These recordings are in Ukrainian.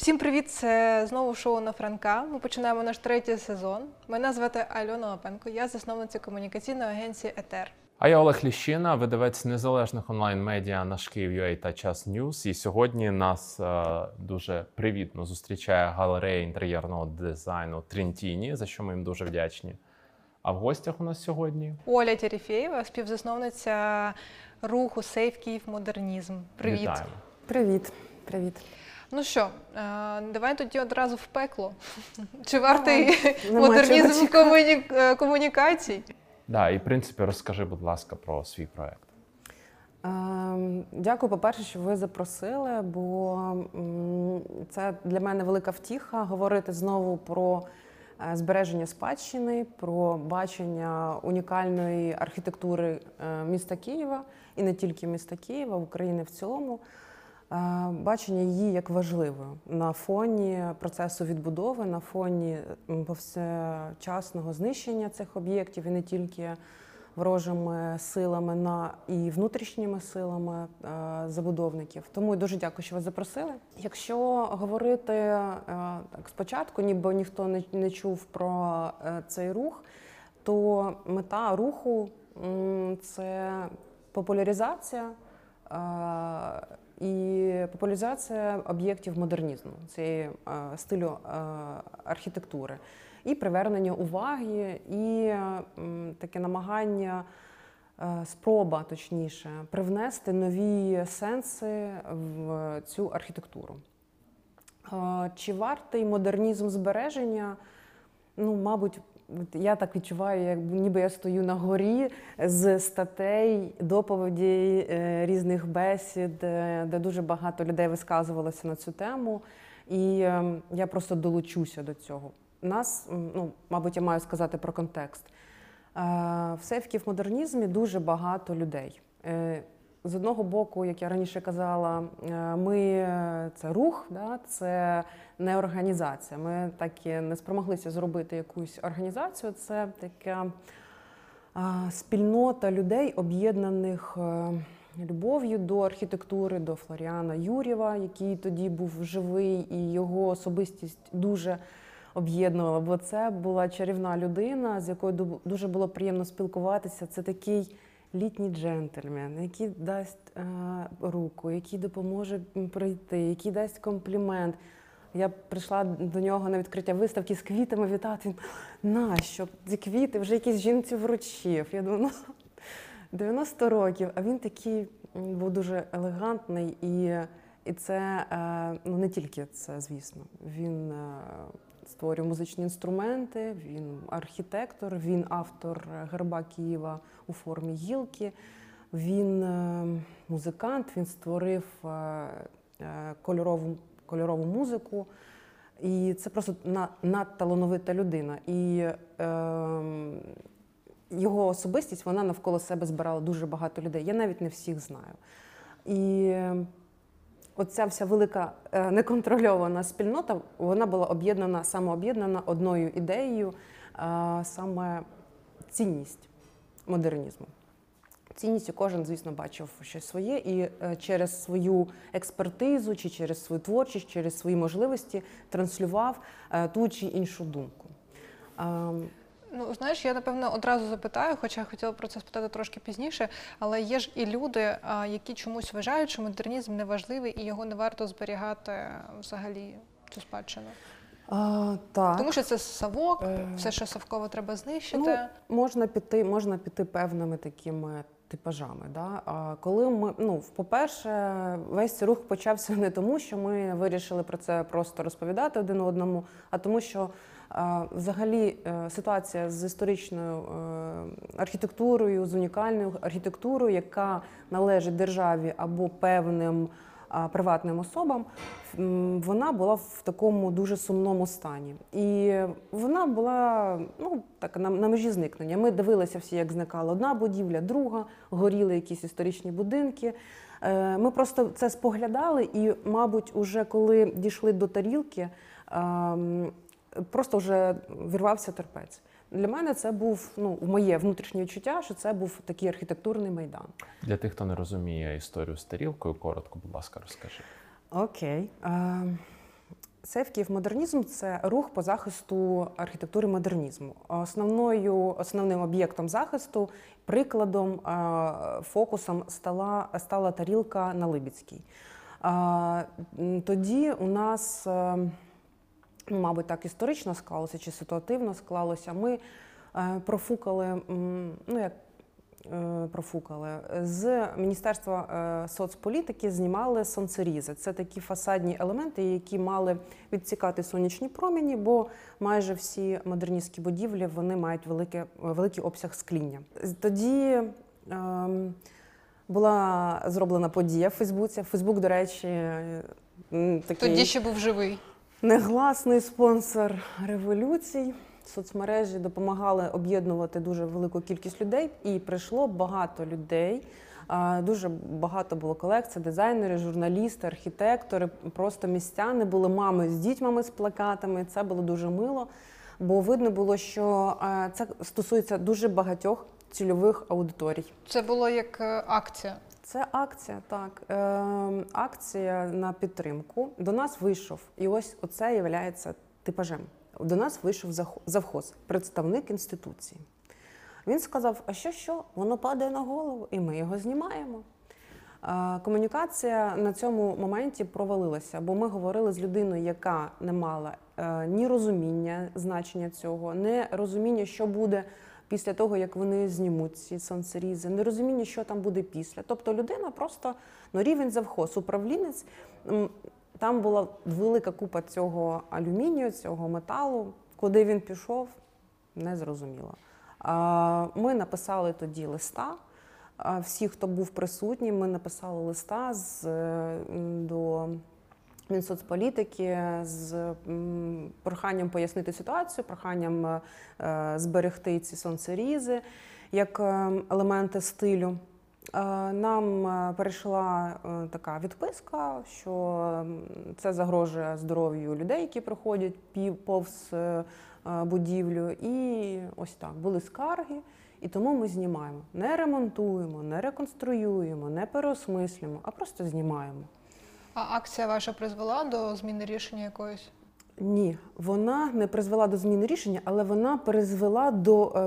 Всім привіт! Це знову шоу на Франка. Ми починаємо наш третій сезон. Мене звати Альона Лапенко, я засновниця комунікаційної агенції «Етер». А я Олег Ліщина, видавець незалежних онлайн-медіа «Наш Київ.UA» та «Час Ньюс». І сьогодні нас дуже привітно зустрічає галерея інтер'єрного дизайну Трентіні, за що ми їм дуже вдячні. А в гостях у нас сьогодні Оля Тєрєфєєва, співзасновниця руху «Сейв Київ Модернізм». Привіт! Вітаємо. Привіт. Привіт. Ну що, давай тоді одразу в пекло. Чи вартий Нема модернізм чого комунікацій? Да, і в принципі розкажи, будь ласка, про свій проект. Дякую, по-перше, що ви запросили, бо це для мене велика втіха говорити знову про збереження спадщини, про бачення унікальної архітектури міста Києва, і не тільки міста Києва, України в цілому. Бачення її як важливою на фоні процесу відбудови, на фоні повсякчасного знищення цих об'єктів і не тільки ворожими силами, і внутрішніми силами забудовників. Тому дуже дякую, що ви запросили. Якщо говорити так спочатку, ніби ніхто не чув про цей рух, то мета руху – це популяризація і популяризація об'єктів модернізму, цієї стилю архітектури, і привернення уваги, і таке намагання, спроба, точніше, привнести нові сенси в цю архітектуру. Чи вартий модернізм збереження? Ну, мабуть, я так відчуваю, як ніби я стою на горі з статей, доповідей, різних бесід, де дуже багато людей висказувалося на цю тему, і я просто долучуся до цього. Нас, мабуть, я маю сказати про контекст. В Сейв Київ Модернізмі дуже багато людей. З одного боку, як я раніше казала, це рух, це не організація. Ми так і не спромоглися зробити якусь організацію. Це така спільнота людей, об'єднаних любов'ю до архітектури, до Флоріана Юр'єва, який тоді був живий, і його особистість дуже об'єднувала, бо це була чарівна людина, з якою дуже було приємно спілкуватися. Це такий літній джентльмен, який дасть руку, який допоможе пройти, який дасть комплімент. Я прийшла до нього на відкриття виставки з квітами вітати. Він: нащо? Ці квіти вже якісь жінці вручив. Я думаю, 90 років. А він такий був дуже елегантний. І це, не тільки це, звісно. Він створює музичні інструменти, він архітектор, він автор герба Києва у формі гілки, він музикант, він створив кольорову музику. І це просто надталановита людина. І його особистість, вона навколо себе збирала дуже багато людей. Я навіть не всіх знаю. І оця вся велика неконтрольована спільнота, вона була самооб'єднана одною ідеєю, саме цінність модернізму. Цінністю кожен, звісно, бачив щось своє і через свою експертизу, чи через свою творчість, через свої можливості транслював ту чи іншу думку. Ну, знаєш, я, напевно, одразу запитаю, хоча я хотіла про це спитати трошки пізніше, але є ж і люди, які чомусь вважають, що модернізм неважливий і його не варто зберігати взагалі, цю спадщину. Так. Тому що це совок, все, що совково, треба знищити. Ну, можна піти певними такими типажами. Да? Коли ми, по-перше, весь цей рух почався не тому, що ми вирішили про це просто розповідати один одному, а тому, що взагалі ситуація з історичною архітектурою, з унікальною архітектурою, яка належить державі або певним приватним особам, вона була в такому дуже сумному стані. І вона була так, на межі зникнення. Ми дивилися всі, як зникала одна будівля, друга, горіли якісь історичні будинки. Ми просто це споглядали і, мабуть, уже коли дійшли до тарілки, просто вже вирвався терпець. Для мене це був, моє внутрішнє відчуття, що це був такий архітектурний майдан. Для тих, хто не розуміє історію з тарілкою, коротко, будь ласка, розкажи. Окей. Сейф Київмодернізм – це рух по захисту архітектури модернізму. Основним об'єктом захисту, прикладом, фокусом стала тарілка на Либідській. Тоді у нас, мабуть, так історично склалося чи ситуативно склалося, ми профукали, з Міністерства соцполітики знімали сонцерізи. Це такі фасадні елементи, які мали відсікати сонячні промені, бо майже всі модерністські будівлі вони мають великий обсяг скління. Тоді була зроблена подія в Фейсбуці. Фейсбук, до речі, такий Тоді ще був живий. негласний спонсор революцій. Соцмережі допомагали об'єднувати дуже велику кількість людей, і прийшло багато людей. Дуже багато було колег, це дизайнери, журналісти, архітектори, просто містяни, були мами з дітьми з плакатами. Це було дуже мило, бо видно було, що це стосується дуже багатьох цільових аудиторій. Це було як акція? Це акція, так. Акція на підтримку. До нас вийшов, і ось оце є типажем. До нас вийшов завхоз, представник інституції. Він сказав, а що, воно падає на голову, і ми його знімаємо. Комунікація на цьому моменті провалилася, бо ми говорили з людиною, яка не мала ні розуміння значення цього, ні розуміння, що буде після того, як вони знімуть ці сонцерізи, ні розуміння, що там буде після. Тобто людина просто, рівень завхоз, управлінець. Там була велика купа цього алюмінію, цього металу. Куди він пішов, не зрозуміло. Ми написали тоді листа. Всі, хто був присутній, ми написали листа до Мінсоцполітики з проханням пояснити ситуацію, проханням зберегти ці сонцерізи як елементи стилю. Нам перейшла така відписка, що це загрожує здоров'ю людей, які проходять повз будівлю. І ось так, були скарги, і тому ми знімаємо. Не ремонтуємо, не реконструюємо, не переосмислюємо, а просто знімаємо. А акція ваша призвела до зміни рішення якоїсь? Ні, вона не призвела до зміни рішення, але вона призвела до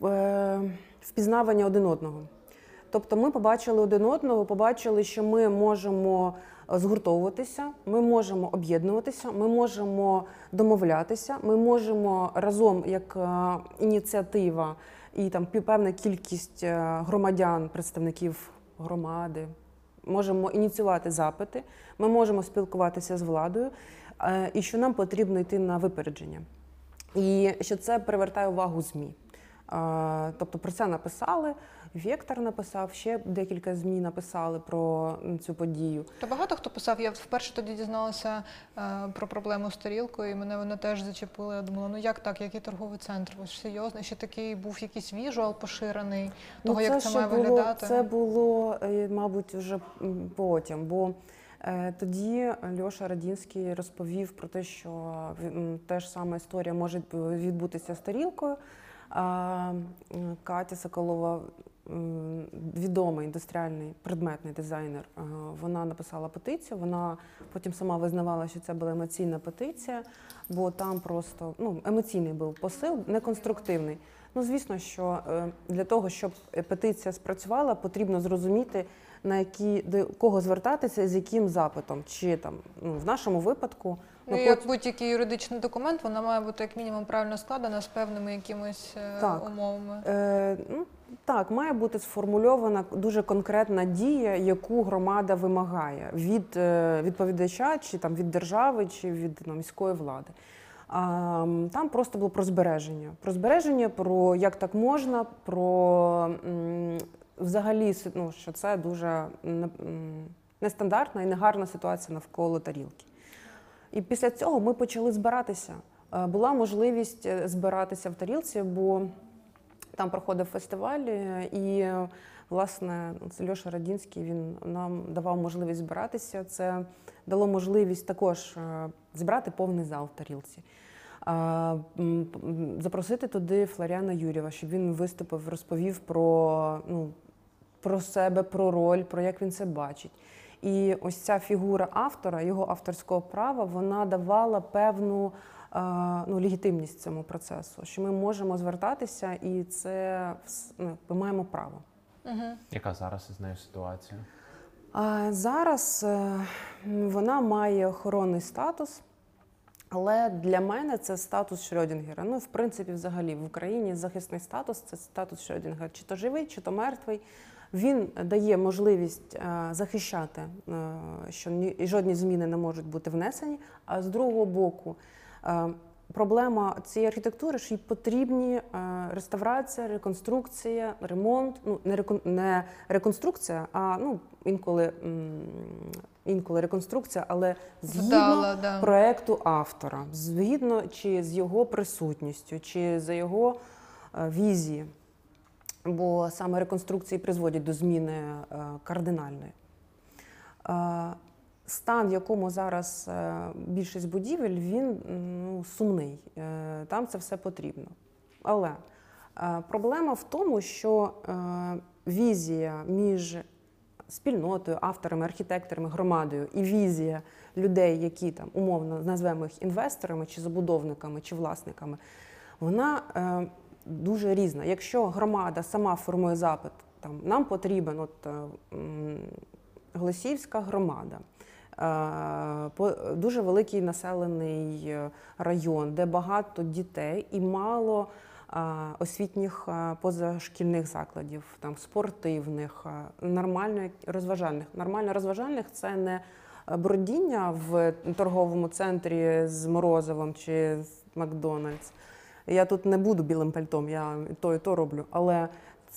впізнавання один одного. Тобто ми побачили один одного, побачили, що ми можемо згуртовуватися, ми можемо об'єднуватися, ми можемо домовлятися, ми можемо разом, як ініціатива і там певна кількість громадян, представників громади, можемо ініціювати запити, ми можемо спілкуватися з владою, і що нам потрібно йти на випередження. І що це привертає увагу ЗМІ. Тобто про це написали, Вектор написав, ще декілька ЗМІ написали про цю подію. Та багато хто писав, я вперше тоді дізналася про проблему з тарілкою, і мене вона теж зачепила. Я думала, як так, який торговий центр, ось серйозно, ще такий був якийсь віжуал поширений, того, як це має виглядати. Це було, мабуть, вже потім, бо тоді Льоша Радінський розповів про те, що та ж сама історія може відбутися з тарілкою. Катя Соколова, відомий індустріальний предметний дизайнер, вона написала петицію, вона потім сама визнавала, що це була емоційна петиція, бо там просто емоційний був посил, неконструктивний. Звісно, що для того, щоб петиція спрацювала, потрібно зрозуміти, до кого звертатися, з яким запитом. Чи там, в нашому випадку... Як будь-який юридичний документ, вона має бути як мінімум правильно складена з певними якимись умовами. Так, має бути сформульована дуже конкретна дія, яку громада вимагає від відповідача, чи там від держави, чи від міської влади. Там просто було про збереження. Про збереження, про як так можна, про взагалі, що це дуже нестандартна і негарна ситуація навколо тарілки. І після цього ми почали збиратися. Була можливість збиратися в тарілці, бо там проходив фестиваль, і, власне, Льоша Радінський, він нам давав можливість збиратися. Це дало можливість також зібрати повний зал в тарілці. Запросити туди Флоріана Юрєва, щоб він виступив, розповів про себе, про роль, про як він це бачить. І ось ця фігура автора, його авторського права, вона давала певну легітимність цьому процесу, що ми можемо звертатися і це ми маємо право. Яка зараз із нею ситуація? Зараз вона має охоронний статус, але для мене це статус Шрёдінгера. Ну, в принципі, взагалі, в Україні захисний статус – це статус Шрёдінгера. Чи то живий, чи то мертвий. Він дає можливість захищати, що жодні зміни не можуть бути внесені, а з другого боку, проблема цієї архітектури, що їй потрібні реставрація, реконструкція, ремонт. Ну, не реконструкція, а інколи реконструкція, але згідно проекту автора, згідно чи з його присутністю, чи за його візії. Бо саме реконструкції призводять до зміни кардинальної. Стан, в якому зараз більшість будівель, він сумний. Там це все потрібно. Але проблема в тому, що візія між спільнотою, авторами, архітекторами, громадою і візія людей, які там умовно назвемо їх інвесторами, чи забудовниками, чи власниками, вона дуже різна. Якщо громада сама формує запит, там, нам потрібен Голосіївська громада, дуже великий населений район, де багато дітей і мало освітніх позашкільних закладів, там, спортивних, нормально розважальних – це не бродіння в торговому центрі з Морозивом чи з Макдональдс. Я тут не буду білим пальтом, я і то роблю, але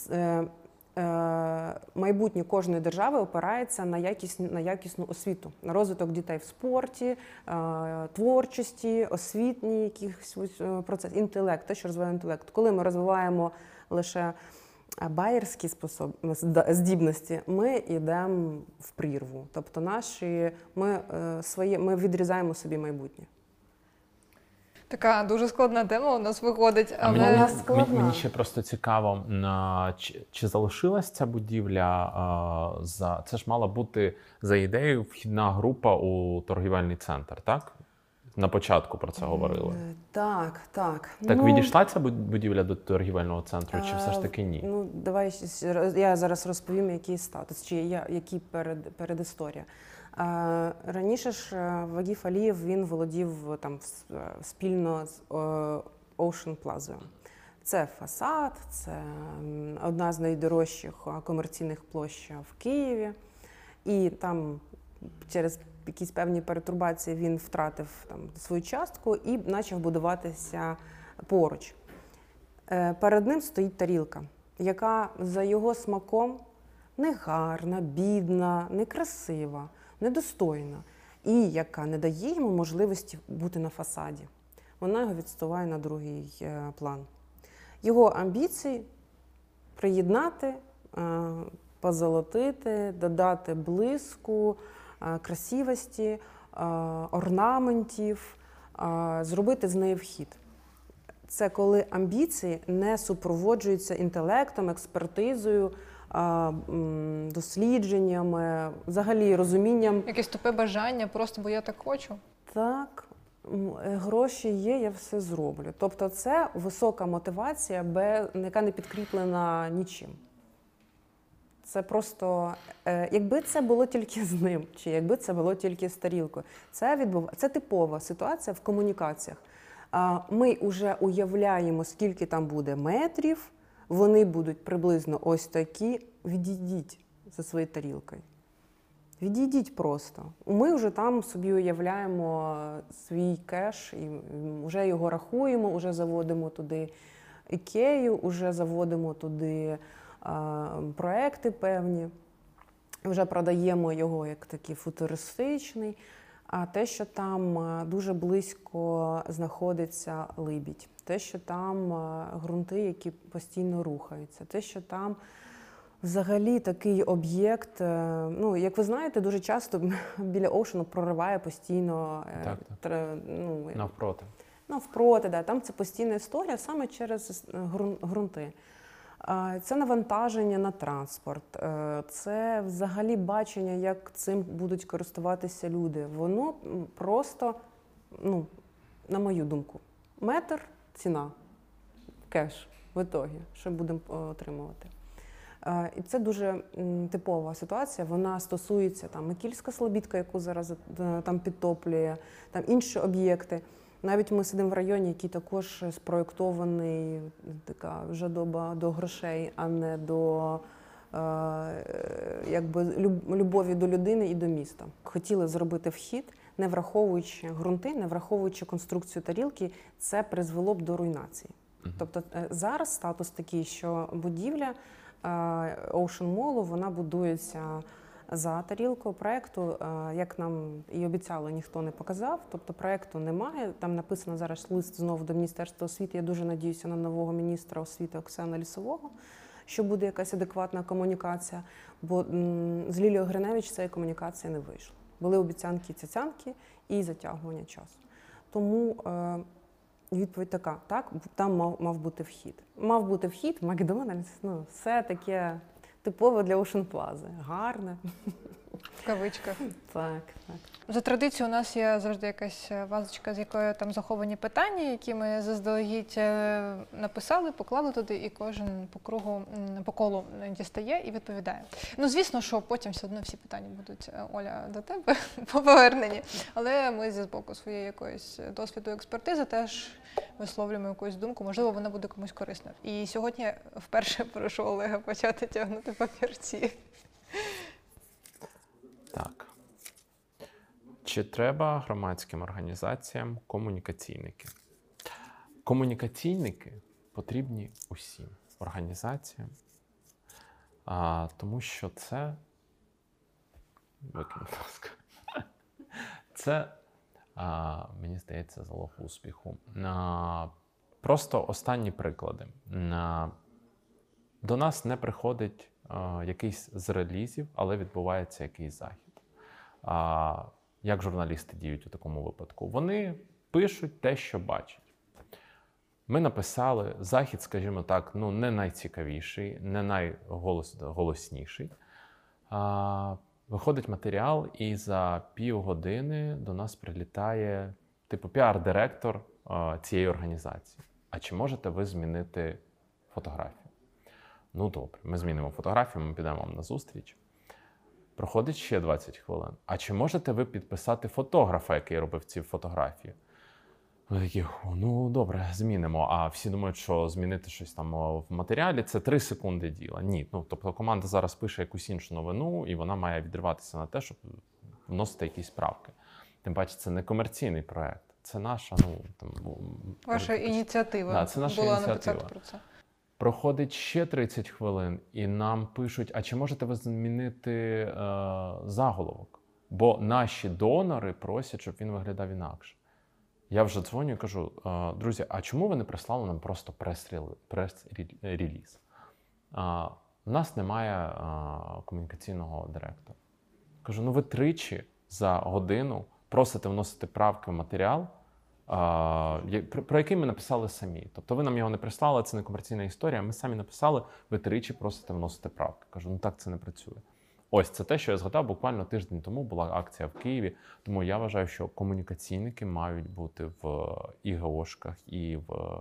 майбутнє кожної держави опирається на якісну освіту, на розвиток дітей в спорті, творчості, освітній якийсь процес, інтелект, те, що розвиває інтелект. Коли ми розвиваємо лише байерські здібності, ми йдемо в прірву. Тобто ми відрізаємо собі майбутнє. Така дуже складна тема у нас виходить. Але мені ще просто цікаво, чи залишилась ця будівля, це ж мала бути за ідеєю вхідна група у торгівельний центр, так? На початку про це говорили. Так. Так відійшла ця будівля до торгівельного центру, чи все ж таки ні? Ну, давай я зараз розповім, який статус, чи який передісторія. Раніше ж Вагіф Алієв, він володів там спільно з Ocean Plaza. Це фасад, це одна з найдорожчих комерційних площ в Києві. І там через якісь певні перетурбації він втратив там свою частку і почав будуватися поруч. Перед ним стоїть тарілка, яка за його смаком не гарна, бідна, некрасива, недостойна, і яка не дає йому можливості бути на фасаді. Вона його відсуває на другий план. Його амбіції – приєднати, позолотити, додати блиску, красивості, орнаментів, зробити з неї вхід. Це коли амбіції не супроводжуються інтелектом, експертизою, дослідженнями, взагалі розумінням. Якесь тупе бажання, просто бо я так хочу. Так, гроші є, я все зроблю. Тобто це висока мотивація, яка не підкріплена нічим. Це просто, якби це було тільки з ним, чи якби це було тільки з тарілкою. Це типова ситуація в комунікаціях. Ми вже уявляємо, скільки там буде метрів, вони будуть приблизно ось такі. Відійдіть за своєю тарілкою. Відійдіть просто. Ми вже там собі уявляємо свій кеш, і вже його рахуємо, вже заводимо туди ікею, вже заводимо туди проекти певні, вже продаємо його як такий футуристичний. А те, що там дуже близько знаходиться Либідь, те, що там ґрунти, які постійно рухаються, те, що там взагалі такий об'єкт, ну, як ви знаєте, дуже часто біля Оушену прориває постійно навпроти. Навпроти, да, там це постійна історія саме через ґрунти. Це навантаження на транспорт, це взагалі бачення, як цим будуть користуватися люди. Воно просто, ну, на мою думку, метр – ціна, кеш в ітогі, що будемо отримувати. І це дуже типова ситуація, вона стосується там Микільська Слобідка, яку зараз там підтоплює, там інші об'єкти. Навіть ми сидимо в районі, який також спроєктований, така жадоба до грошей, а не до якби любові до людини і до міста. Хотіли зробити вхід, не враховуючи ґрунти, не враховуючи конструкцію тарілки, це призвело б до руйнації. Тобто зараз статус такий, що будівля Ocean Mall, вона будується за тарілкою проєкту, як нам і обіцяли, ніхто не показав, тобто проєкту немає. Там написано зараз лист знову до Міністерства освіти. Я дуже надіюся на нового міністра освіти Оксану Лісового, що буде якась адекватна комунікація, бо з Лілією Гриневич цієї комунікації не вийшло. Були обіцянки, цяцянки і затягування часу. Тому відповідь така, так, там мав бути вхід. Мав бути вхід, Макдональдс, ну, все таке типове для Ocean Plaza. Гарне. В кавичках. Так, так. За традицією у нас є завжди якась вазочка, з якою там заховані питання, які ми заздалегідь написали, поклали туди, і кожен по кругу, по колу дістає і відповідає. Ну, звісно, що потім все одно всі питання будуть, Оля, до тебе повернені. Але ми зі боку своєї якоїсь досвіду експертизи теж висловлюємо якусь думку, можливо, вона буде комусь корисна. І сьогодні вперше прошу Олега почати тягнути папірці. Так. Чи треба громадським організаціям комунікаційники? Комунікаційники потрібні усім організаціям, тому що це, викинь, будь ласка, це, мені здається, залог успіху. Просто останні приклади. До нас не приходить якийсь з релізів, але відбувається якийсь захід. Як журналісти діють у такому випадку? Вони пишуть те, що бачать. Ми написали захід, скажімо так, ну не найцікавіший, не найголосніший. Виходить матеріал, і за півгодини до нас прилітає типу піар-директор цієї організації. А чи можете ви змінити фотографію? Ну добре, ми змінимо фотографію, ми підемо вам на зустріч. Проходить ще 20 хвилин. А чи можете ви підписати фотографа, який робив ці фотографії? Ми такі, ну добре, змінимо. А всі думають, що змінити щось там в матеріалі – це 3 секунди діла. Ні, ну тобто команда зараз пише якусь іншу новину, і вона має відриватися на те, щоб вносити якісь правки. Тим паче, це не комерційний проект, це наша, Ваша ініціатива. Да, це наша була ініціатива. написати про це. Проходить ще 30 хвилин, і нам пишуть, а чи можете ви змінити заголовок? Бо наші донори просять, щоб він виглядав інакше. Я вже дзвоню і кажу, друзі, а чому ви не прислали нам просто прес-реліз? У нас немає комунікаційного директора. Кажу, ну ви тричі за годину просите вносити правки в матеріал, про який ми написали самі. Тобто ви нам його не прислали, це не комерційна історія, ми самі написали, ви тричі просите вносити правки. Кажу, ну так це не працює. Ось, це те, що я згадав, буквально тиждень тому була акція в Києві, тому я вважаю, що комунікаційники мають бути в ІГОшках і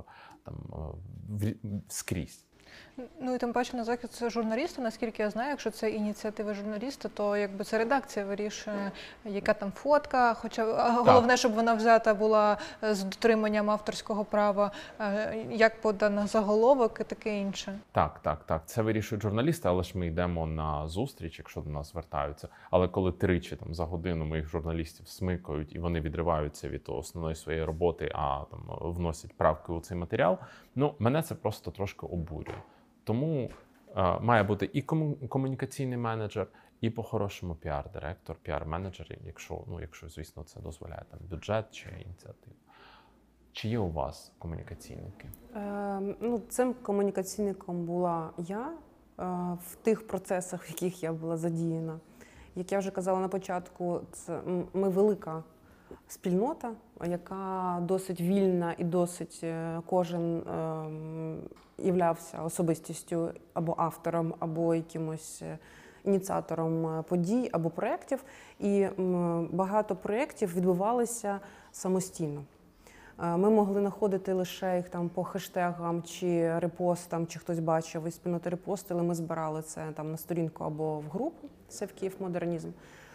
скрізь. Ну і тим паче на захід це журналісти, наскільки я знаю, якщо це ініціатива журналіста, то якби це редакція вирішує, яка там фотка, хоча головне, щоб вона взята була з дотриманням авторського права, як подано заголовок і таке інше. Так. Це вирішують журналісти, але ж ми йдемо на зустріч, якщо до нас звертаються. Але коли тричі там за годину моїх журналістів смикають і вони відриваються від основної своєї роботи, а там вносять правки у цей матеріал, ну мене це просто трошки обурює. Тому має бути і комунікаційний менеджер, і по-хорошому піар-директор, піар-менеджер, якщо, звісно, це дозволяє там бюджет чи ініціатива. Чи є у вас комунікаційники? Цим комунікаційником була я в тих процесах, в яких я була задіяна. Як я вже казала на початку, ми велика спільнота, яка досить вільна і досить кожен являвся особистістю або автором, або якимось ініціатором подій або проєктів. І багато проєктів відбувалися самостійно. Ми могли знаходити лише їх там по хештегам чи репостам, чи хтось бачив і спільноти репостили. Ми збирали це там на сторінку або в групу «Save Kyiv Modernism».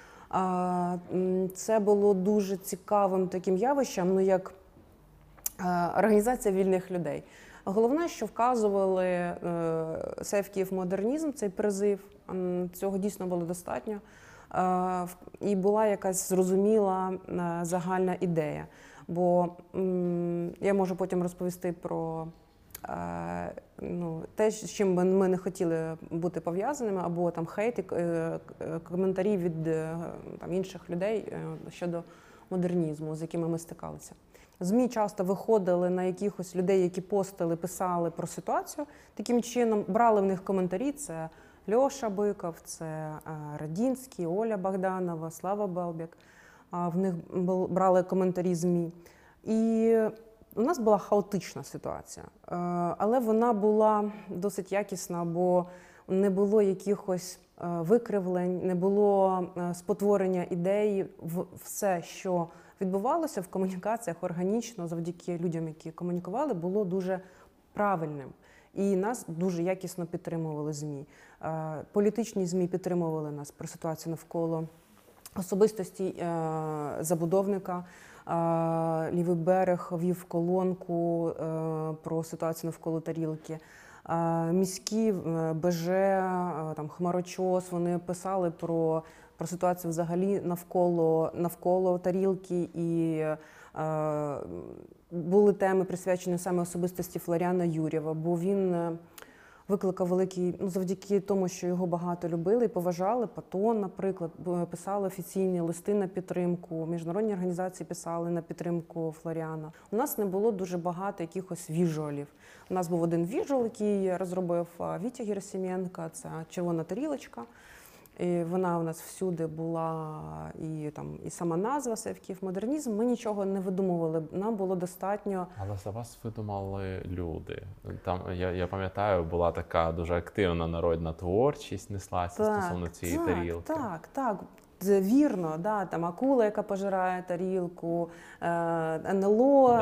Це було дуже цікавим таким явищем, як організація вільних людей. Головне, що вказували «Save Kyiv Modernism», цей призив, цього дійсно було достатньо. І була якась зрозуміла загальна ідея. Бо я можу потім розповісти про те, з чим ми не хотіли бути пов'язаними, або там хейт, коментарі від інших людей щодо модернізму, з якими ми стикалися. ЗМІ часто виходили на якихось людей, які постили, писали про ситуацію. Таким чином брали в них коментарі. Це Льоша Биков, це Радінський, Оля Богданова, Слава Белбік. В них брали коментарі ЗМІ. І у нас була хаотична ситуація, але вона була досить якісна, бо не було якихось викривлень, не було спотворення ідей. Все, що відбувалося в комунікаціях органічно, завдяки людям, які комунікували, було дуже правильним. І нас дуже якісно підтримували ЗМІ. Політичні ЗМІ підтримували нас про ситуацію навколо особистості забудовника. «Лівий берег» вів колонку про ситуацію навколо тарілки. Міські, БЖ, Хмарочос, вони писали про ситуацію взагалі навколо тарілки. І були теми, присвячені саме особистості Флоріана Юрєва, бо він викликав великий, завдяки тому, що його багато любили і поважали. Патон, наприклад, писали офіційні листи на підтримку, міжнародні організації писали на підтримку Флоріана. У нас не було дуже багато якихось віжуалів. У нас був один віжуал, який розробив Вітя Герасименко, це червона тарілочка. І вона у нас всюди була, і сама назва «Save Kyiv Modernism». Ми нічого не видумували, нам було достатньо. Але за вас видумали люди. Там, я пам'ятаю, була така дуже активна народна творчість, неслася стосовно цієї тарілки. Так. Вірно, там акула, яка пожирає тарілку, НЛО.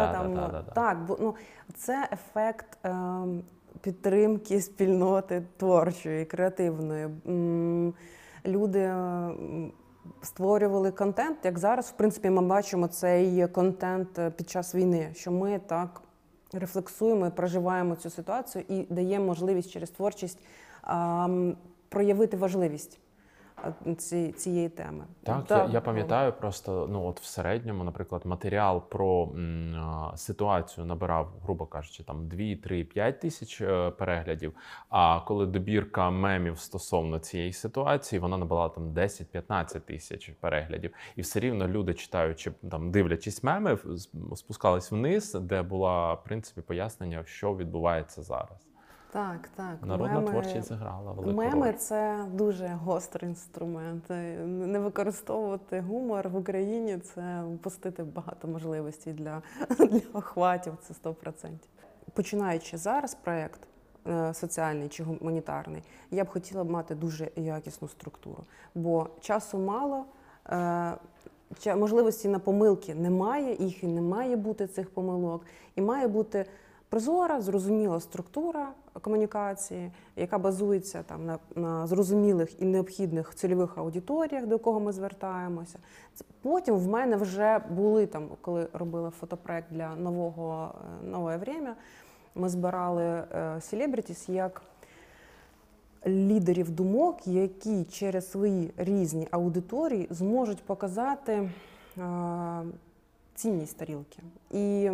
Це ефект підтримки спільноти творчої, креативної. Люди створювали контент, як зараз, в принципі, ми бачимо цей контент під час війни, що ми так рефлексуємо і проживаємо цю ситуацію і даємо можливість через творчість проявити важливість цієї теми. Так, я пам'ятаю просто, в середньому, наприклад, матеріал про ситуацію набирав, грубо кажучи, 2, 3, 5 тисяч переглядів, а коли добірка мемів стосовно цієї ситуації, вона набрала 10-15 тисяч переглядів. І все рівно люди, читаючи, дивлячись меми, спускались вниз, де було, в принципі, пояснення, що відбувається зараз. Так. Народна творчість зіграла велику роль. Меми – це дуже гострий інструмент. Не використовувати гумор в Україні – це упустити багато можливостей для охватів, це 100%. Починаючи зараз проєкт соціальний чи гуманітарний, я б хотіла мати дуже якісну структуру, бо часу мало, можливості на помилки немає, їх і не має бути цих помилок, і має бути прозора, зрозуміла структура комунікації, яка базується на зрозумілих і необхідних цільових аудиторіях, до кого ми звертаємося. Потім в мене вже були, коли робила фотопроект для «Новое время», ми збирали селебритіс як лідерів думок, які через свої різні аудиторії зможуть показати цінність тарілки. І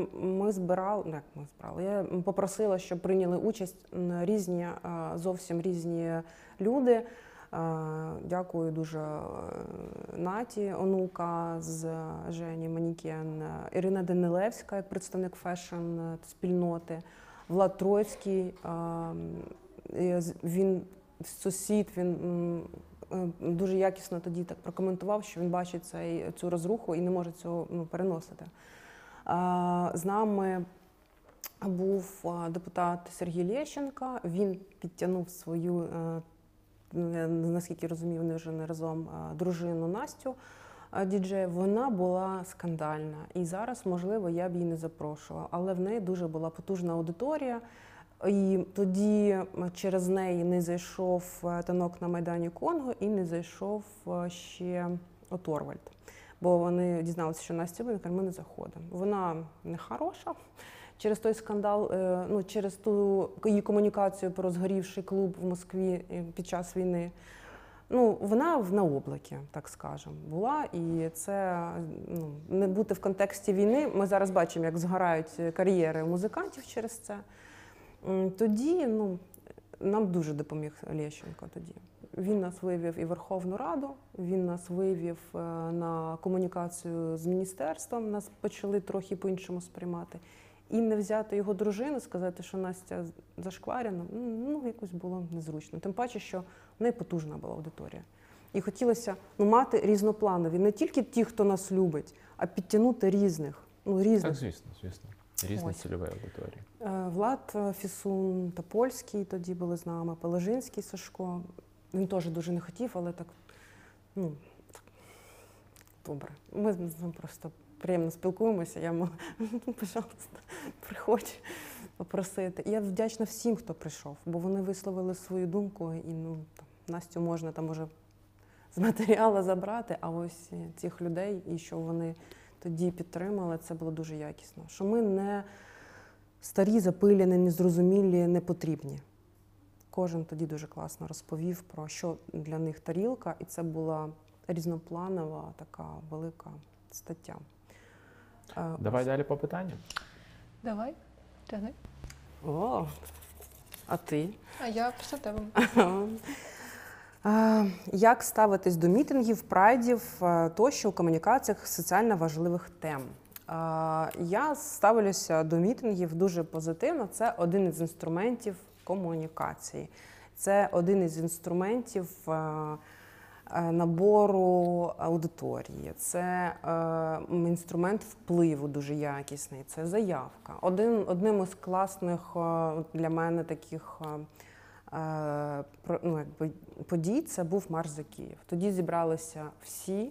я попросила, щоб прийняли участь зовсім різні люди. Дякую дуже Наті Онука з Жені Манікен, Ірина Данилевська, як представник фешн-спільноти, Влад Троїцький, він сусід, він дуже якісно тоді так прокоментував, що він бачить цю розруху і не може цього переносити. З нами був депутат Сергій Лещенко, він підтягнув свою, наскільки розумію, вони вже не разом, дружину Настю, діджея. Вона була скандальна, і зараз, можливо, я б її не запрошувала, але в неї дуже була потужна аудиторія, і тоді через неї не зайшов танок на Майдані Конго і не зайшов ще Торвальд. Бо вони дізналися, що Настя буде, ми не заходимо. Вона не хороша. Через той скандал, через ту її комунікацію про згорівший клуб в Москві під час війни, вона на облакі, так скажемо, була. І це не бути в контексті війни. Ми зараз бачимо, як згорають кар'єри музикантів через це. Тоді нам дуже допоміг Лещенко тоді. Він нас вивів і в Верховну Раду, він нас вивів на комунікацію з міністерством, нас почали трохи по-іншому сприймати. І не взяти його дружину, сказати, що Настя зашкварена, якось було незручно. Тим паче, що в неї потужна була аудиторія. І хотілося мати різнопланові, не тільки ті, хто нас любить, а підтягнути різних. Так, звісно. Різні цільові аудиторії. Влад Фісун та Польський тоді були з нами, Положинський Сашко. Він теж дуже не хотів, але так, добре. Ми з ним просто приємно спілкуємося, я можу, пожалуйста, приходь попросити. І я вдячна всім, хто прийшов, бо вони висловили свою думку, і Настю можна там може з матеріалу забрати, а ось цих людей, і що вони тоді підтримали, це було дуже якісно. Що ми не старі, запилені, незрозумілі, не потрібні. Кожен тоді дуже класно розповів про що для них тарілка, і це була різнопланова така велика стаття. Давай далі по питанням. Давай, тягни. О, а ти? А я після тебе. Як ставитись до мітингів, прайдів тощо у комунікаціях соціально важливих тем? Я ставлюся до мітингів дуже позитивно. Це один із інструментів комунікації. Це один із інструментів набору аудиторії. Це інструмент впливу дуже якісний. Це заявка. Одним із класних для мене таких подій це був марш за Київ. Тоді зібралися всі,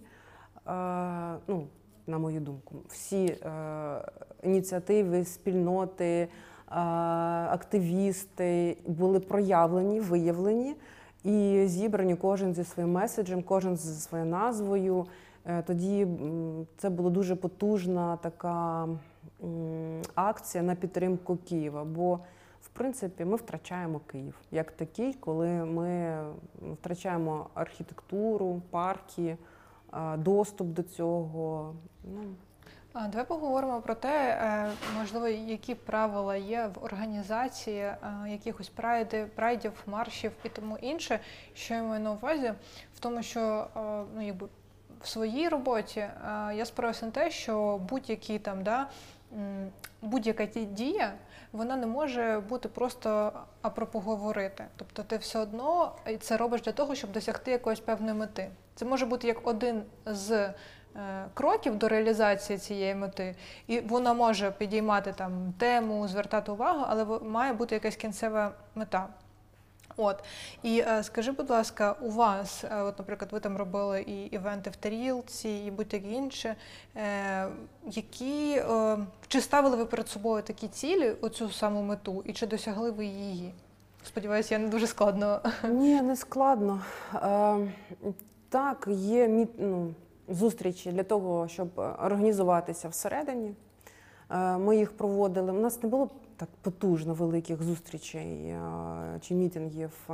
на мою думку, всі ініціативи, спільноти, активісти були проявлені, виявлені і зібрані кожен зі своїм меседжем, кожен зі своєю назвою. Тоді це була дуже потужна така акція на підтримку Києва, бо в принципі ми втрачаємо Київ як такий, коли ми втрачаємо архітектуру, парки, доступ до цього. Давай поговоримо про те, можливо, які правила є в організації якихось прайдів, маршів і тому інше, що я маю на увазі, в тому, що в своїй роботі я спираюся на те, що будь-яка дія, вона не може бути просто апропо говорити. Тобто ти все одно це робиш для того, щоб досягти якоїсь певної мети. Це може бути як один з кроків до реалізації цієї мети, і вона може підіймати тему, звертати увагу, але має бути якась кінцева мета. І скажи, будь ласка, у вас, наприклад, ви там робили і івенти в тарілці, і будь-яке інше, чи ставили ви перед собою такі цілі, оцю саму мету, і чи досягли ви її? Сподіваюся, я не дуже складно. Ні, не складно. Так, є зустрічі для того, щоб організуватися всередині. Ми їх проводили. У нас не було так потужно великих зустрічей чи мітингів.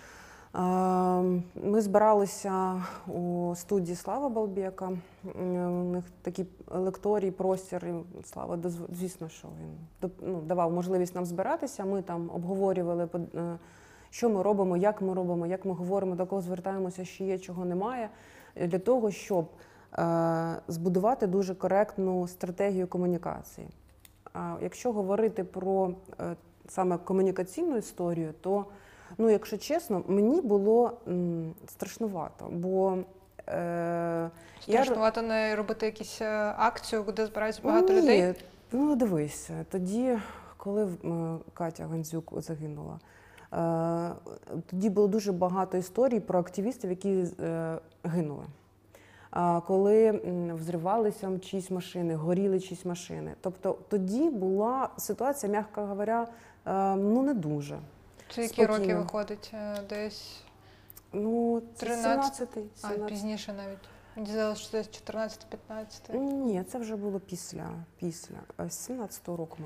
Ми збиралися у студії Слава Балбека. У них такий лекторій, простір. Слава, звісно, що він давав можливість нам збиратися. Ми там обговорювали, що ми робимо, як ми говоримо, до кого звертаємося, що є, чого немає. Для того, щоб збудувати дуже коректну стратегію комунікації. Якщо говорити про саме комунікаційну історію, то Ну, якщо чесно, мені було страшнувато, бо Страшнувато не робити якісь акцію, куди збираються багато Ні, людей? Ну, дивись, тоді, коли Катя Гандзюк загинула, тоді було дуже багато історій про активістів, які гинули. Коли взривалися чиїсь машини, горіли чиїсь машини. Тобто тоді була ситуація, м'яко говоря, ну не дуже. Це які роки виходить? Десь Ну, 13-й? 17-й. Пізніше навіть. Мені здалося, що це 14-15. Ні, це вже було після 17-го року.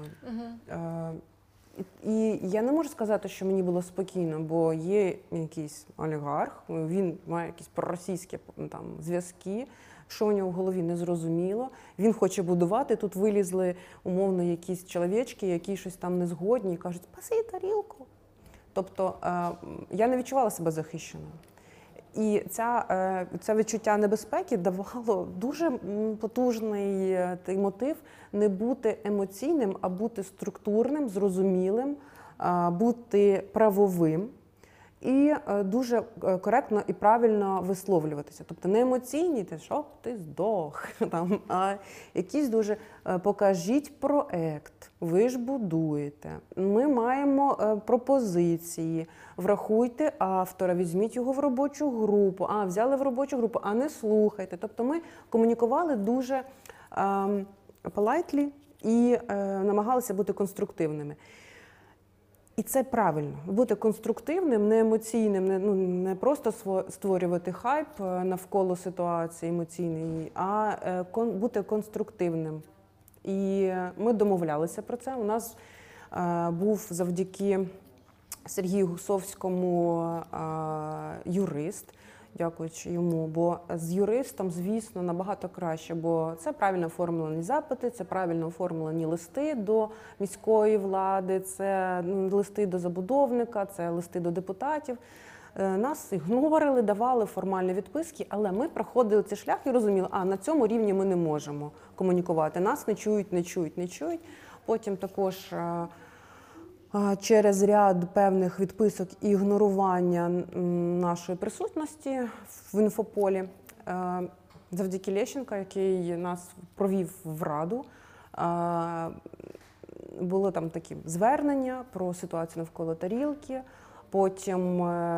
І я не можу сказати, що мені було спокійно, бо є якийсь олігарх, він має якісь проросійські там зв'язки, що у нього в голові не зрозуміло. Він хоче будувати, тут вилізли умовно якісь чоловічки, які щось там не згодні і кажуть, спаси тарілку. Тобто я не відчувала себе захищеною. І це відчуття небезпеки давало дуже потужний той мотив не бути емоційним, а бути структурним, зрозумілим, бути правовим і дуже коректно і правильно висловлюватися. Тобто не емоційні, щоб ти здох, а якісь дуже покажіть проект, ви ж будуєте, ми маємо пропозиції, врахуйте автора, візьміть його в робочу групу, взяли в робочу групу, а не слухайте. Тобто ми комунікували дуже politely і намагалися бути конструктивними. І це правильно. Бути конструктивним, не емоційним, не просто створювати хайп навколо ситуації емоційної, а бути конструктивним. І ми домовлялися про це. У нас був завдяки Сергію Гусовському юрист, дякуючи йому, бо з юристом, звісно, набагато краще, бо це правильно оформлені запити, це правильно оформлені листи до міської влади, це листи до забудовника, це листи до депутатів. Нас ігнорили, давали формальні відписки, але ми проходили цей шлях і розуміли, на цьому рівні ми не можемо комунікувати. Нас не чують. Потім також через ряд певних відписок і ігнорування нашої присутності в інфополі, завдяки Лещенка, який нас провів в Раду, було там такі звернення про ситуацію навколо тарілки. Потім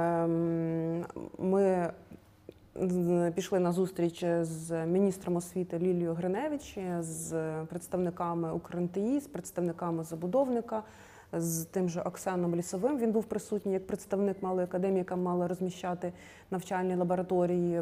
ми пішли на зустріч з міністром освіти Лілією Гриневич, з представниками УкрНТІ, з представниками забудовника, з тим же Оксаном Лісовим. Він був присутній як представник малої академії, яка мала розміщати навчальні лабораторії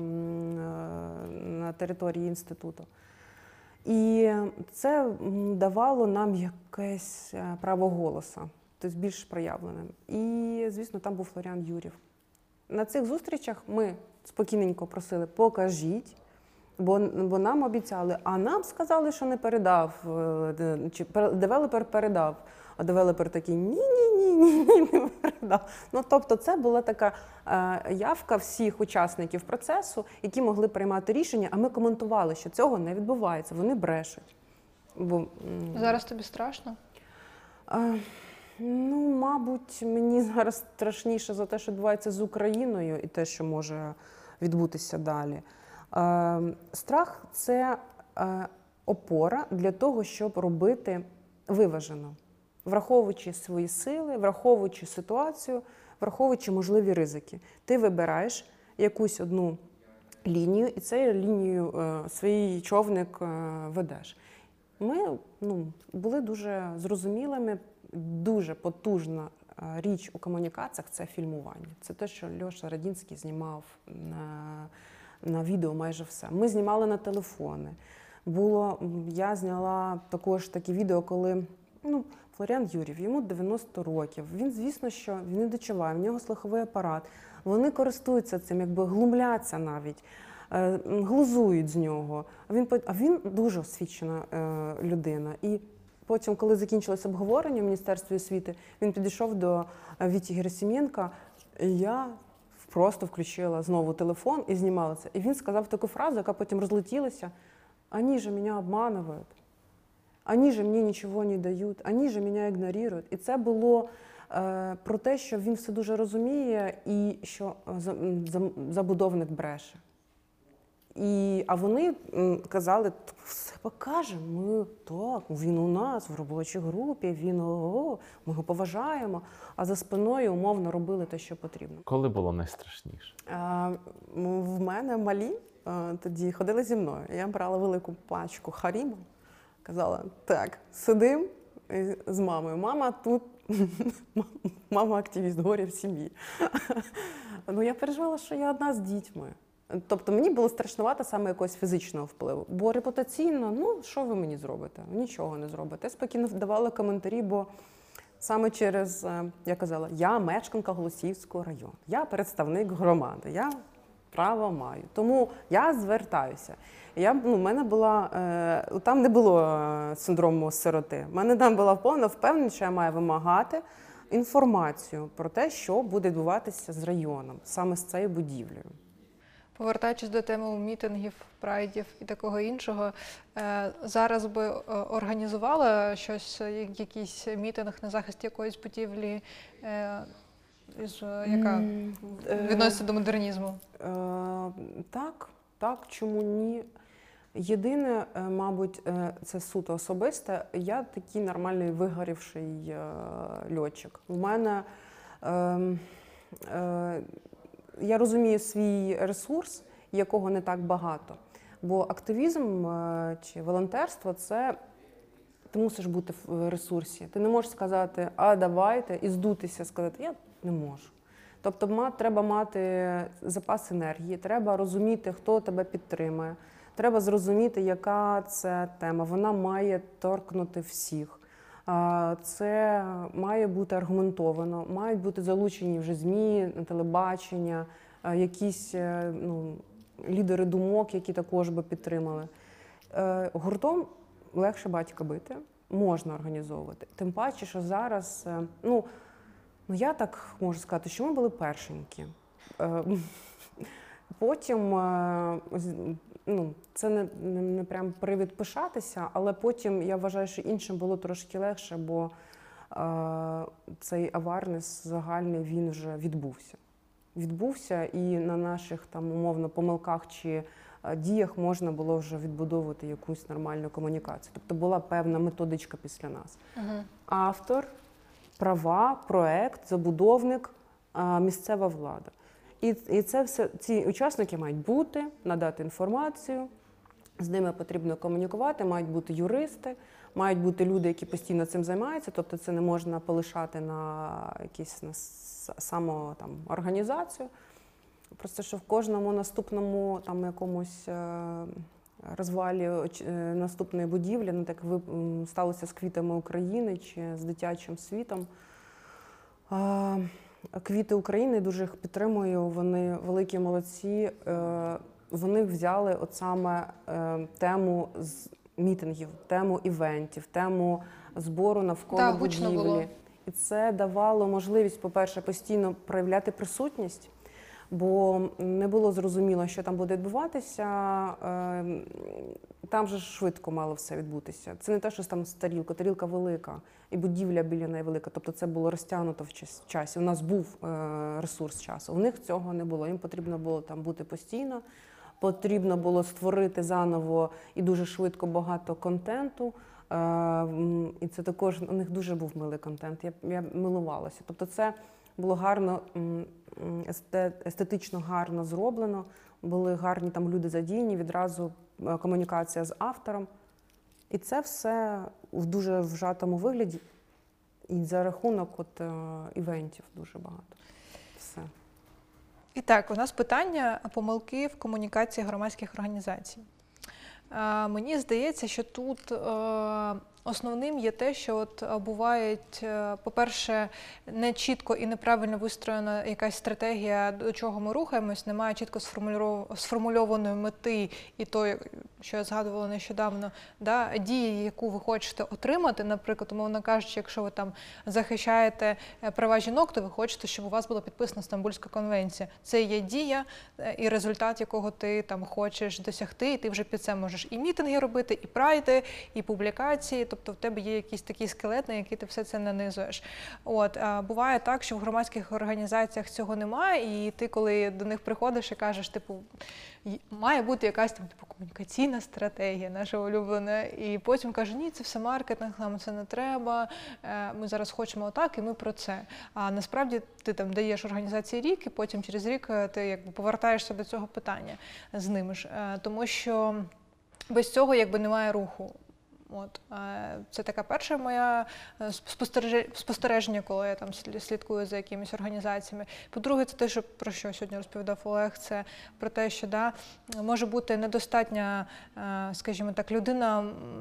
на території інституту. І це давало нам якесь право голосу, тобто більш проявленим. І, звісно, там був Флоріан Юрів. На цих зустрічах ми спокійненько просили, покажіть, бо нам обіцяли, а нам сказали, що не передав, чи девелопер передав. А девелопер такий, ні, не передав. Тобто це була така явка всіх учасників процесу, які могли приймати рішення, а ми коментували, що цього не відбувається, вони брешуть. Зараз тобі страшно? Мабуть, мені зараз страшніше за те, що відбувається з Україною і те, що може відбутися далі. Страх – це опора для того, щоб робити виважено, враховуючи свої сили, враховуючи ситуацію, враховуючи можливі ризики. Ти вибираєш якусь одну лінію і цією лінією свій човник ведеш. Ми були дуже зрозумілими, дуже потужна річ у комунікаціях – це фільмування. Це те, що Льоша Радінський знімав на відео майже все. Ми знімали на телефони. Я зняла також такі відео, коли Флоріан Юрів, йому 90 років. Він, звісно, що він не дочуває, в нього слуховий апарат. Вони користуються цим, глумляться навіть, глузують з нього. А він дуже освічена людина. І потім, коли закінчилось обговорення в Міністерстві освіти, він підійшов до Віті Герасименка, і я просто включила знову телефон і знімала це. І він сказав таку фразу, яка потім розлетілася: «Они же меня обманывают, они же мне ничего не дают, они же меня игнорируют». І це було про те, що він все дуже розуміє і що забудовник бреше. А вони казали, все покажемо, ми так, він у нас в робочій групі, ми його поважаємо, а за спиною умовно робили те, що потрібно. Коли було найстрашніше? В мене малі тоді ходили зі мною. Я брала велику пачку Харіма, казала, так, сидим з мамою. Мама тут, мама активіст, горя в сім'ї. Ну, я переживала, що я одна з дітьми. Тобто мені було страшнувато саме якогось фізичного впливу. Бо репутаційно, ну, що ви мені зробите? Нічого не зробите. Я спокійно давала коментарі, бо саме через, я казала, я мешканка Голосіївського району, я представник громади, я право маю. Тому я звертаюся. В мене була, там не було синдрому сироти. У мене там була повна впевненість, що я маю вимагати інформацію про те, що буде відбуватися з районом, саме з цією будівлею. Повертаючись до теми мітингів, прайдів і такого іншого, зараз би організувала щось, якийсь мітинг на захист якоїсь будівлі, яка відноситься до модернізму? Так, чому ні? Єдине, мабуть, це суто особисте, я такий нормальний вигорівший льотчик. У мене, я розумію свій ресурс, якого не так багато. Бо активізм чи волонтерство – це ти мусиш бути в ресурсі. Ти не можеш сказати, а давайте, і здутися, сказати, я не можу. Тобто треба мати запас енергії, треба розуміти, хто тебе підтримує, треба зрозуміти, яка це тема. Вона має торкнути всіх. Це має бути аргументовано, мають бути залучені вже ЗМІ, телебачення, якісь лідери думок, які також би підтримали. Гуртом легше батька бити, можна організовувати. Тим паче, що зараз, я так можу сказати, що ми були першенькі. Потім, це не прям привід пишатися, але потім я вважаю, що іншим було трошки легше, бо цей аварнес загальний, він вже відбувся. Відбувся, і на наших там умовно помилках чи діях можна було вже відбудовувати якусь нормальну комунікацію. Тобто була певна методичка після нас. Автор, права, проект, забудовник, місцева влада. І це все, ці учасники мають бути, надати інформацію, з ними потрібно комунікувати, мають бути юристи, мають бути люди, які постійно цим займаються, тобто це не можна полишати на якісь самоорганізацію. Просто що в кожному наступному там якомусь розвалі наступної будівлі, так сталося з квітами України чи з дитячим світом. Квіти України, дуже їх підтримую, вони великі молодці. Вони взяли от саме тему мітингів, тему івентів, тему збору навколо будівлі. І це давало можливість, по-перше, постійно проявляти присутність, бо не було зрозуміло, що там буде відбуватися. Там же швидко мало все відбутися. Це не те, що там тарілка велика, і будівля біля неї велика. Тобто це було розтягнуто в часі. У нас був ресурс часу. У них цього не було. Їм потрібно було там бути постійно, потрібно було створити заново і дуже швидко багато контенту. І це також, у них дуже був милий контент. Я милувалася. Тобто це було гарно, естетично гарно зроблено. Були гарні там люди задіяні, відразу комунікація з автором. І це все в дуже вжатому вигляді. І за рахунок івентів дуже багато. Все. І так, у нас питання помилки в комунікації громадських організацій. Мені здається, що тут основним є те, що бувають, по-перше, не чітко і неправильно вистроєна якась стратегія, до чого ми рухаємось, немає чітко сформульованої мети і той, що я згадувала нещодавно, дії, яку ви хочете отримати. Наприклад, умовно кажучи, якщо ви там захищаєте права жінок, то ви хочете, щоб у вас була підписана Стамбульська конвенція. Це є дія і результат, якого ти там хочеш досягти, і ти вже під це можеш і мітинги робити, і прайди, і публікації. тобто в тебе є якийсь такий скелет, на який ти все це нанизуєш. А буває так, що в громадських організаціях цього немає, і ти, коли до них приходиш і кажеш, типу, має бути якась там типу комунікаційна стратегія, наша улюблена, і потім каже, ні, це все маркетинг, нам це не треба, ми зараз хочемо отак, і ми про це. А насправді ти там даєш організації рік, і потім через рік ти якби повертаєшся до цього питання з ними ж, тому що без цього якби немає руху. Це така перша моя спостереження, коли я там слідкую за якимись організаціями. По-друге, це те, про що сьогодні розповідав Олег, це про те, що може бути недостатня, скажімо так, людина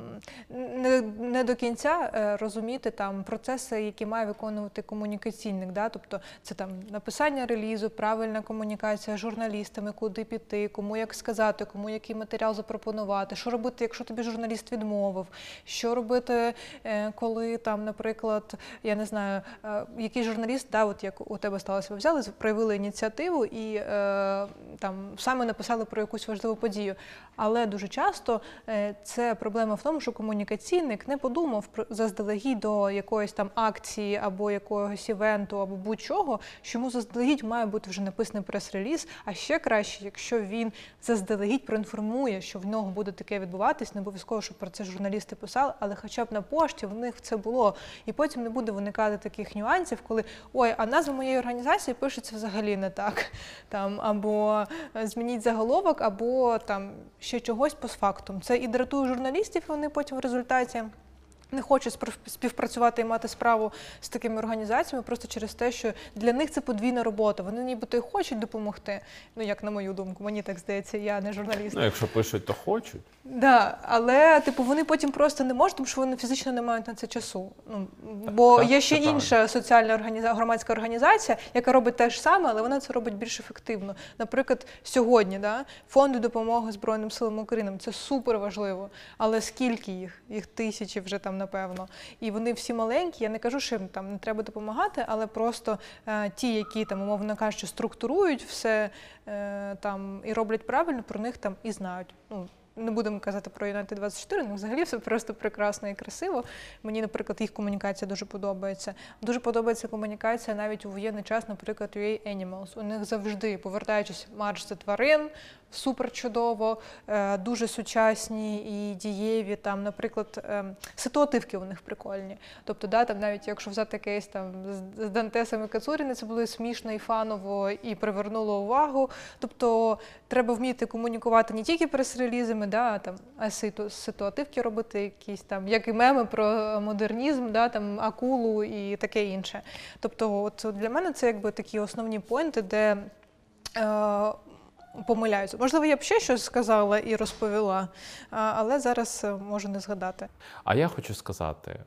не до кінця розуміти там процеси, які має виконувати комунікаційник. Тобто це там написання релізу, правильна комунікація з журналістами, куди піти, кому як сказати, кому який матеріал запропонувати, що робити, якщо тобі журналіст відмовив. Що робити, коли там, наприклад, я не знаю, якийсь журналіст, от як у тебе сталося, ви взяли, проявили ініціативу і там саме написали про якусь важливу подію. Але дуже часто це проблема в тому, що комунікаційник не подумав заздалегідь до якоїсь там акції або якогось івенту, або будь-чого, що йому заздалегідь має бути вже написаний прес-реліз, а ще краще, якщо він заздалегідь проінформує, що в нього буде таке відбуватись, не обов'язково, щоб про це журналісти писали, але хоча б на пошті в них це було. І потім не буде виникати таких нюансів, коли ой, а назва моєї організації пишеться взагалі не так. Або змініть заголовок, або там ще чогось постфактум. Це і дратує журналістів, і вони потім в результаті не хочуть співпрацювати і мати справу з такими організаціями просто через те, що для них це подвійна робота. Вони нібито і хочуть допомогти, як на мою думку, мені так здається, я не журналіст. Якщо пишуть, то хочуть. Але вони потім просто не можуть, тому що вони фізично не мають на це часу. Бо є ще інша соціальна громадська організація, яка робить те ж саме, але вона це робить більш ефективно. Наприклад, сьогодні фонди допомоги Збройним силам України – це супер важливо. Але скільки їх? Їх тисячі вже там, напевно. І вони всі маленькі, я не кажу, що їм там не треба допомагати, але просто ті, які там, умовно кажучи, структурують все і роблять правильно, про них там і знають. Не будемо казати про United 24, взагалі все просто прекрасно і красиво. Мені, наприклад, їх комунікація дуже подобається. Дуже подобається комунікація навіть у воєнний час, наприклад, UA Animals. У них завжди, повертаючись, марш за тварин, супер чудово, дуже сучасні і дієві. Там, наприклад, ситуативки у них прикольні. Тобто, там навіть якщо взяти кейс з Дантесом і Кацуріни, це було смішно і фаново, і привернуло увагу. Тобто, треба вміти комунікувати не тільки прес-релізами, а ситуативки робити якісь там, як і меми про модернізм, акулу і таке інше. Тобто, для мене це якби такі основні поінти, де помиляються. Можливо, я б ще щось сказала і розповіла, але зараз можу не згадати. А я хочу сказати,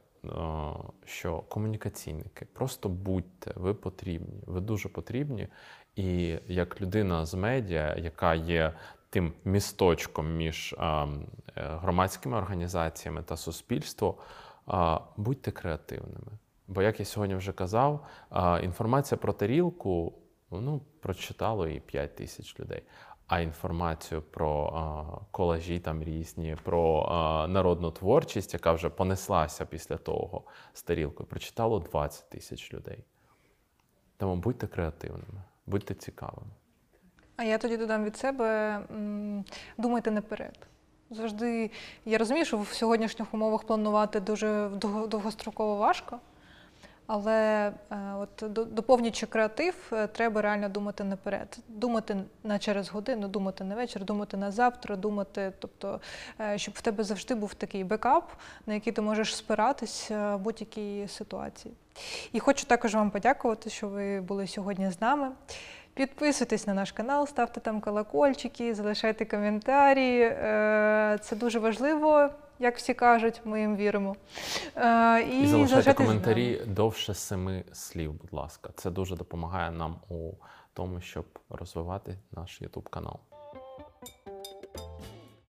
що комунікаційники, просто будьте, ви потрібні, ви дуже потрібні. І як людина з медіа, яка є тим місточком між громадськими організаціями та суспільством, будьте креативними. Бо, як я сьогодні вже казав, інформація про тарілку, прочитало її 5 тисяч людей. А інформацію про колажі там різні, про народну творчість, яка вже понеслася після того з тарілкою, прочитало 20 тисяч людей. Тому будьте креативними, будьте цікавими. А я тоді додам від себе, думайте наперед. Завжди, я розумію, що в сьогоднішніх умовах планувати дуже довгостроково важко, але доповнюючи креатив, треба реально думати наперед. Думати на через годину, думати на вечір, думати на завтра, думати, тобто, щоб в тебе завжди був такий бекап, на який ти можеш спиратись в будь-якій ситуації. І хочу також вам подякувати, що ви були сьогодні з нами. Підписуйтесь на наш канал, ставте там колокольчики, залишайте коментарі. Це дуже важливо, як всі кажуть, ми їм віримо. І залишайте коментарі довше 7 слів, будь ласка. Це дуже допомагає нам у тому, щоб розвивати наш YouTube-канал.